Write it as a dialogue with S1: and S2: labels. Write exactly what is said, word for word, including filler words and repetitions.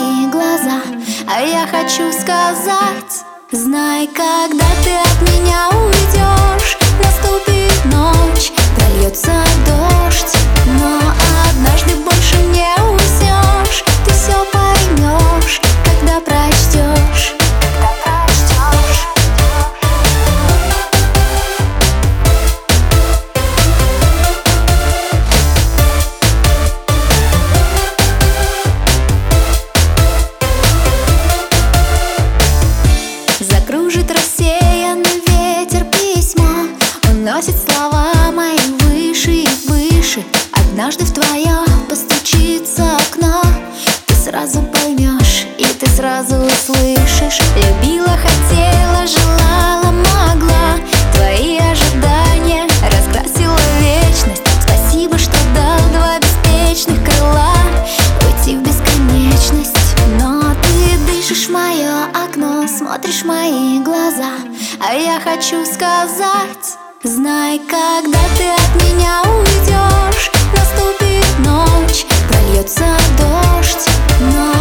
S1: мои глаза, а я хочу сказать: знай, когда ты от меня уйдешь, наступит ночь, прольется дождь, но однажды больше не уснешь. Ты все поймешь, когда прочтешь. Закружит рассеянный ветер письмо, уносит слова мои выше и выше. Однажды в твое постучится окно, ты сразу поймешь и ты сразу услышишь. Любила, хотела, желала, могла, твои ожидания раскрасила вечность. Спасибо, что дал два беспечных крыла уйти в бесконечность. Но ты дышишь в мое окно, смотришь в мои глаза, а я хочу сказать: знай, когда ты от меня уйдешь, наступит ночь, прольется дождь, но